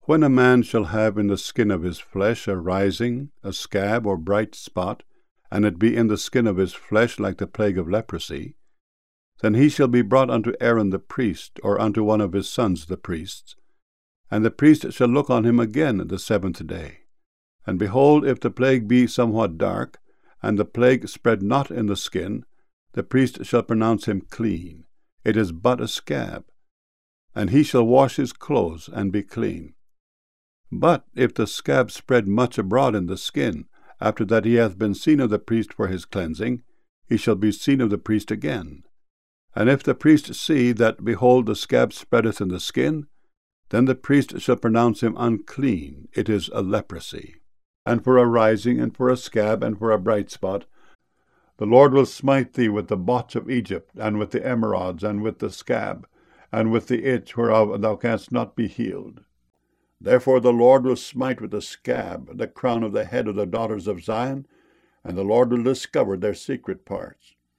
When a man shall have in the skin of his flesh a rising, a scab, or bright spot, and it be in the skin of his flesh like the plague of leprosy, then he shall be brought unto Aaron the priest, or unto one of his sons the priests, and the priest shall look on him again the 7th day. And behold, if the plague be somewhat dark, and the plague spread not in the skin, the priest shall pronounce him clean. It is but a scab. And he shall wash his clothes, and be clean. But if the scab spread much abroad in the skin, after that he hath been seen of the priest for his cleansing, he shall be seen of the priest again. And if the priest see that, behold, the scab spreadeth in the skin, then the priest shall pronounce him unclean. It is a leprosy. And for a rising, and for a scab, and for a bright spot, the Lord will smite thee with the botch of Egypt, and with the emerods, and with the scab, and with the itch whereof thou canst not be healed. Therefore the Lord will smite with the scab the crown of the head of the daughters of Zion, and the Lord will discover their secret parts.